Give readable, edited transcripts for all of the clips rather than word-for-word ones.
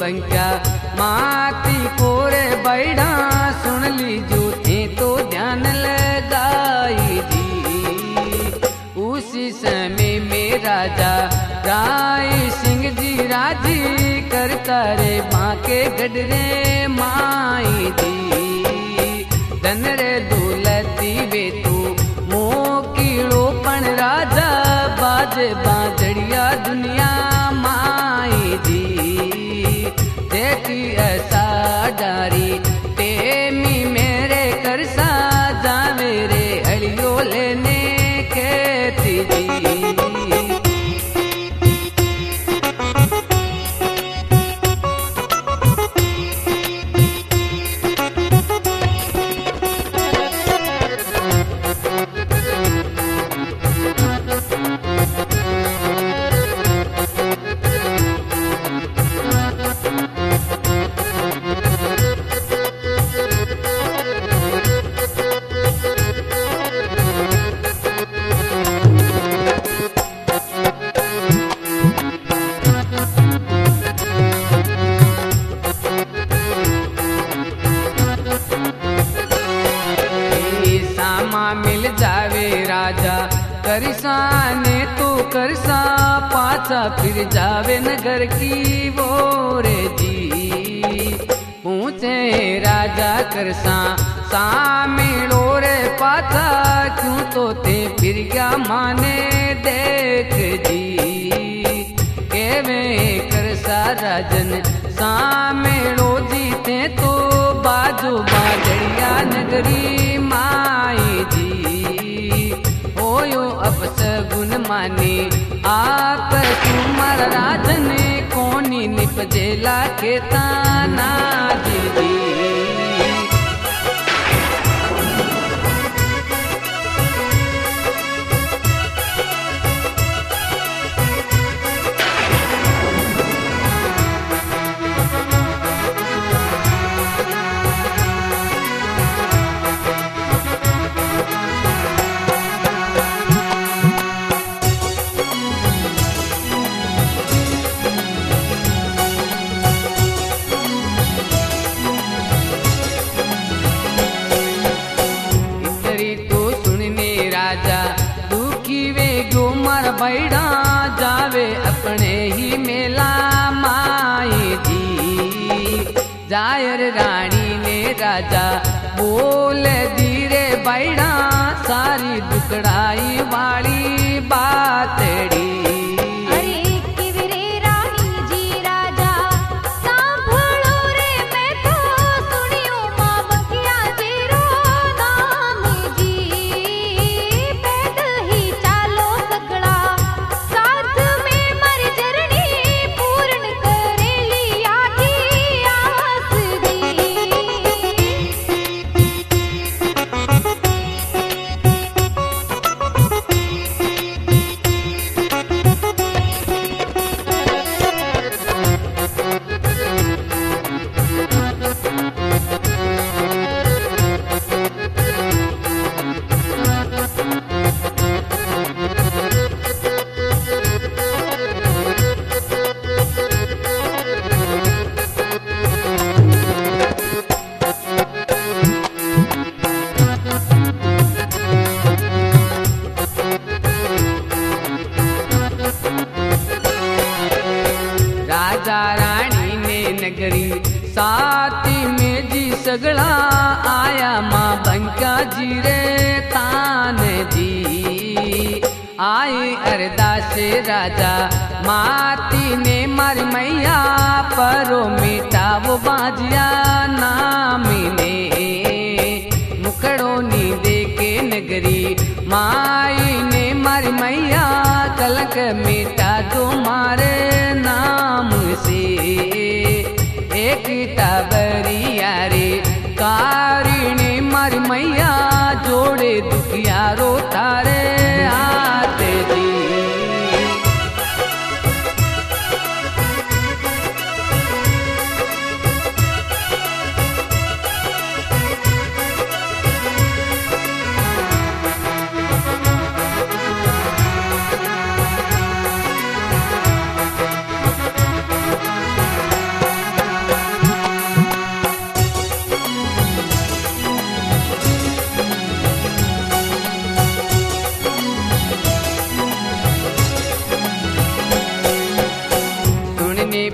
बंका माती कोरे बैठा सुन लीजो थे तो ध्यान लगाई जी। उसी समय में राजा राय सिंह जी राजी करता रे बांके गडरे माई जी। धन रे दौलती वे तू मोकीड़ो पण राजा बाजे बाजड़िया दुनिया माई जी। देखी ऐसा डारी टेमी मेरे कर सा जा मेरे हलियो लेने कहती जी। मिल जावे राजा करसा ने तो करसा पाछा फिर जावे नगर की वो रे जी। पूछे राजा करसा सामिलो रे पाछा क्यों तो ते फिर क्या माने देख जी। केवे करसा राजन सामिलो जीते तो बाजू बाजड़िया नगरी माई जी। होयो अब सगुन माने आप तुमार राजन कोनी निपजेला के ताना जी। बैठा जावे अपने ही मेला माई जी। जायर रानी ने राजा बोल धीरे बैठा सारी दुकड़ाई वाली बातड़ी। साथी में जी सगड़ा आया माँ बंका जी रे तान जी। आई अरदास राजा माती ने मारी मैया परो मिटा वो बाजिया नाम ने। मुखड़ो नी दे के नगरी माई ने मारी मैया कलक मिटा दो मारे नाम से। एक टाबरिया रे कारिणी मारी मैया जोड़े दुखियारो तारे आते जी।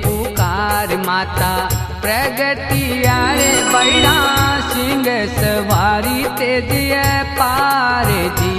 पुकार माता प्रगतिया रे बैड़ा सिंह सवारी तेज पार जी।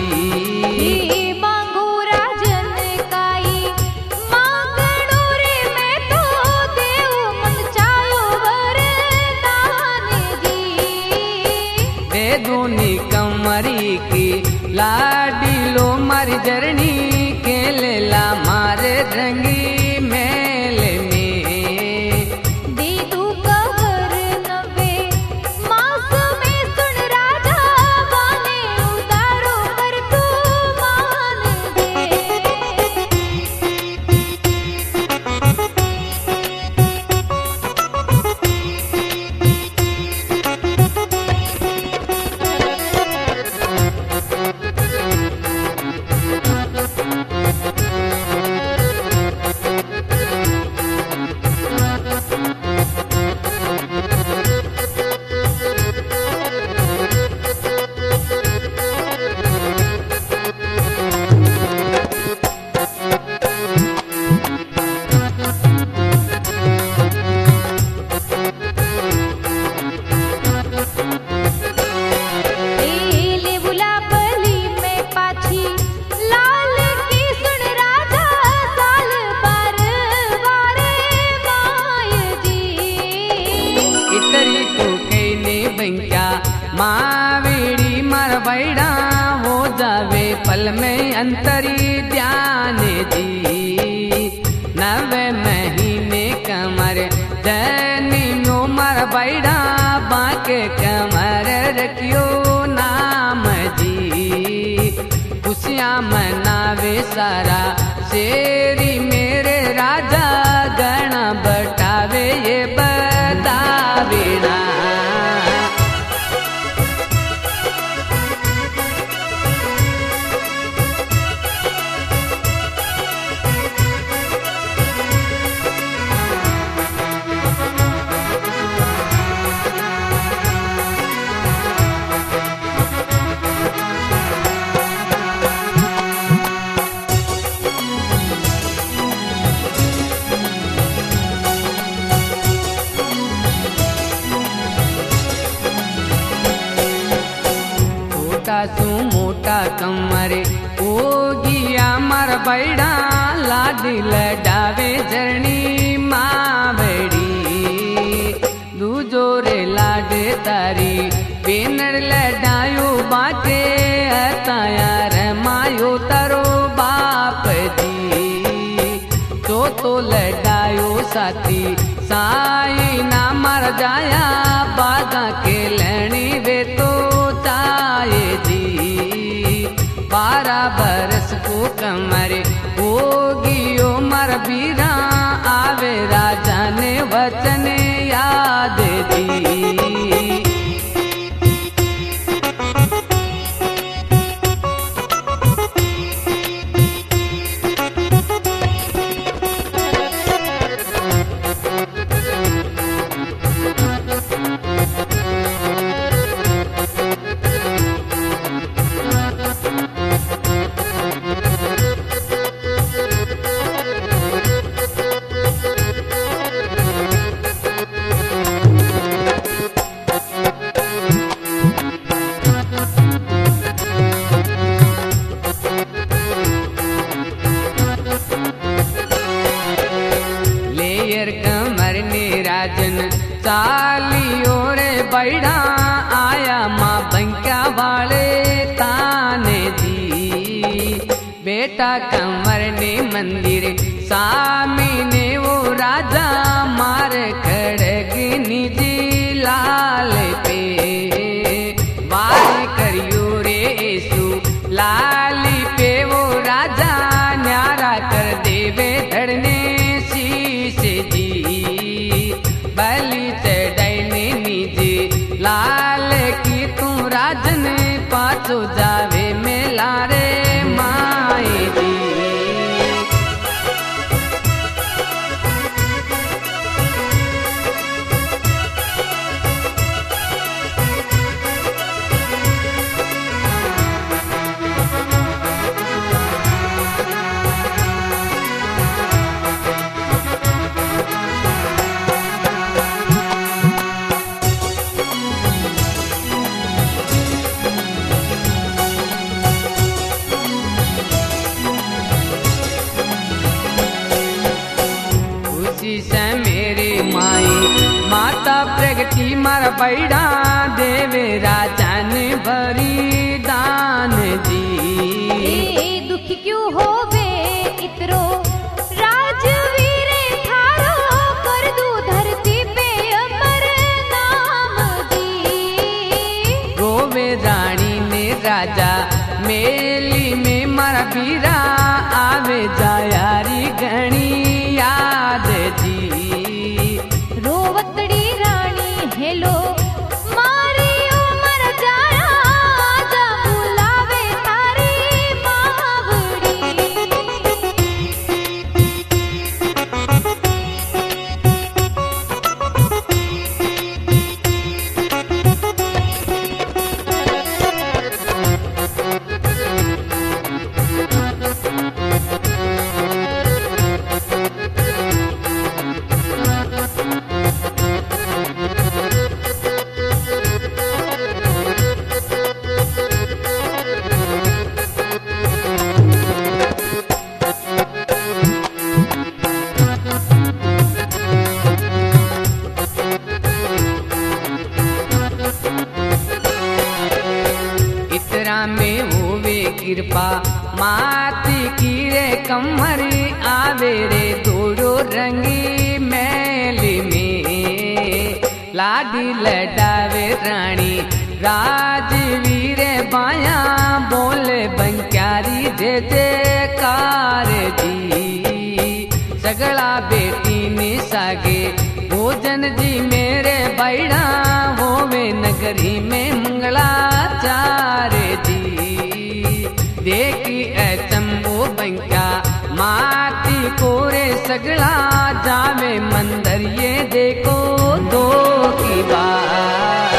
दूनी कमरी की लाडीलो मर जरनी के लेला मारे रंगी मेल में दे तू कबर नवे मास में सुन राजा बाने उतारो कर तू मान मावेड़ी मर बैड़ा हो जावे पल में अंतरी ध्यान जी। नवे महीने कमर जनी नो मर बैड़ा बाके कमर रखियो नाम जी। खुशियाँ मनावे सारा शेरी मेरे राजा गण बटावे ये बतावेना। सु मोटा कमरे ओ गिया मर बैड़ा लाड लडावे जरनी मावड़ी। दूजो रे लाड तारी बेनर लडायो बाटे अताया रमायो तारो बाप जी। तो लडायो साथी साई ना मर जाया बागा के लणी वे तो चाहे जी। 12 बरस को कमरे होगी उमर बीरा आवे राजा ने वचन याद दी। राजन चालियो रे बैड़ा आया माँ बंका वाले ताने दी। बेटा कंवर ने मंदिर सामी ने वो राजा मार खड़ग निजी लाल पे वार करियो रे ऐसु लाली पे वो राजा न्यारा कर देवे धड़ने शीश जी। बलि चढ़ने निजी लाल की तू राजन पाछो जावे मेला रे माए जी। उसी से मेरे माई माता प्रगति मार बैड़ा देवे राजा ने भरी दान जी। दुख क्यों होवे इतरो राजवीर थारो कर दू धरती पे अमर नाम जी। रोवे रानी ने राजा मेली में मारा बीरा आवे जायारी घणी याद जी। रोवतड़ी रानी हेलो मारी उमर जाया जा बुलावे थारी मावड़ी। में होवे कृपा माती की रे कमरी आवे रे दोड़ो रंगी मैल में लाडी लडावे रानी राजवीर बाया बोले बंक्यारी जय जयकार जी। सगला बेटी ने सागे भोजन जी मेरे बैड़ा होवे नगरी में मंगलाचार जी। देखी ऐचम्बो बंक्या माती कोरे सगला जावे मंदिर ये देखो दो की बात।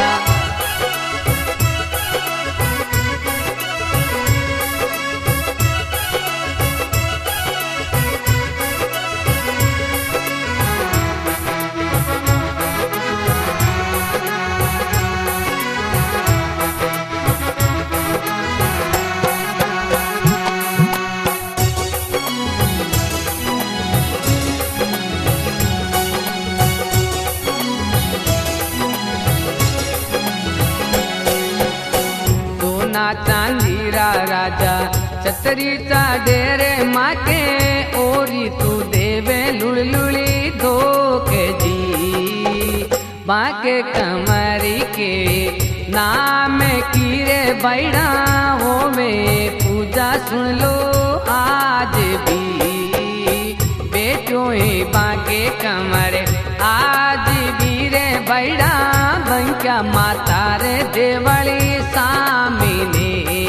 चांदीरा राजा छतरीचा डेरे माके ओरी तू देवे लुड़लुड़ी धोके जी। बाके कमरी के नाम कीरे बैड़ा होवे पूजा सुन लो आज भी। बेटो बाके कमरे आज भी रे बैड़ा बंक्या माता रे देवली सामने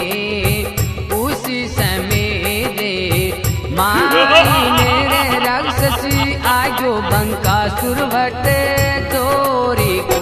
उसी समय रे माई मेरे राक्षसी आजो बंका सुरभटे चोरी को।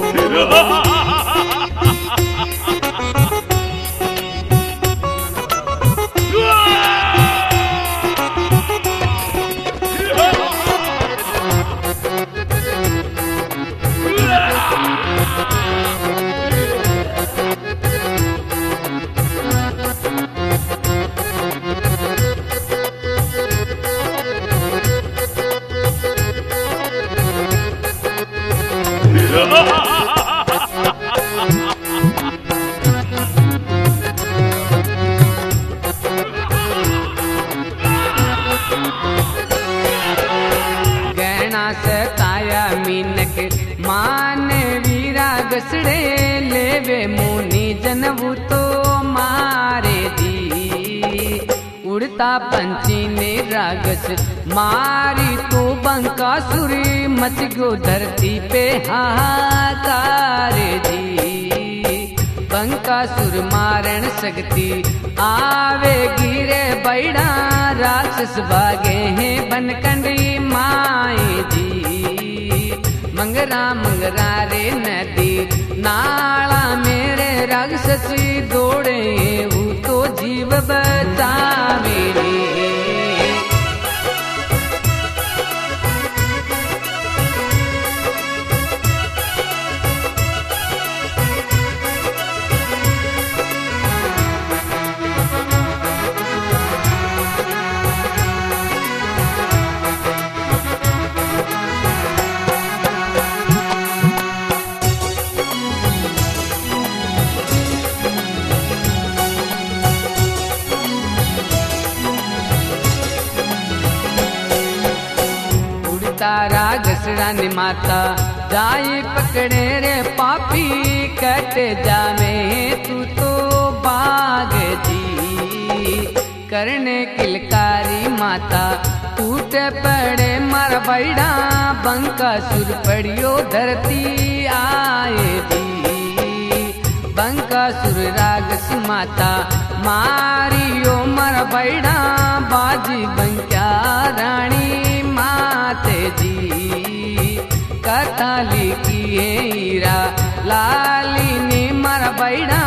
गहना सताया मीनक मान वीरा गसड़े लेवे मुनि जनबू तो मारे जी। उड़ता पंछी ने रागस मारी तो बंकासुरी मच गयो धरती पे हाहाकार जी। बंकासुर मारण शक्ति आवे गिरे बैड़ा राक्षस भागे हैं बनकंडी माए जी। मंगरा मंगरा रे नदी नाला मेरे राक्षसी दौड़े वो तो जीव बचावे रे। रागस रानी माता जाई पकड़े रे पापी कट जावे तू तो बाग जी करने किलकारी माता टूट पड़े मर बैड़ा बंका सुर पड़ियो धरती आए जी बंका सुर रागस माता मारियो मर बैड़ा बाजी बंक्या रानी माते जी कथा लिखी हीरा लाली ने मर बैड़ा